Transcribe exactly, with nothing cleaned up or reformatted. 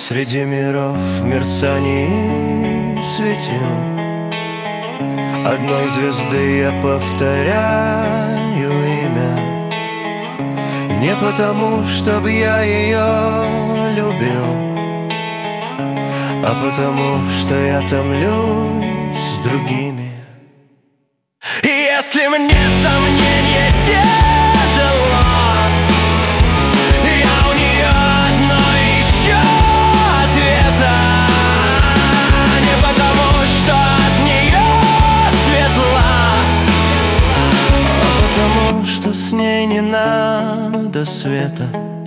Среди миров в мерцании светил одной звезды я повторяю имя. Не потому, чтоб я ее любил, а потому, что я томлюсь с другими. И если мне сомнение тяжело, я у нее одно ищу ответа. Не потому, что от нее светла, а потому, что с ней не надо света.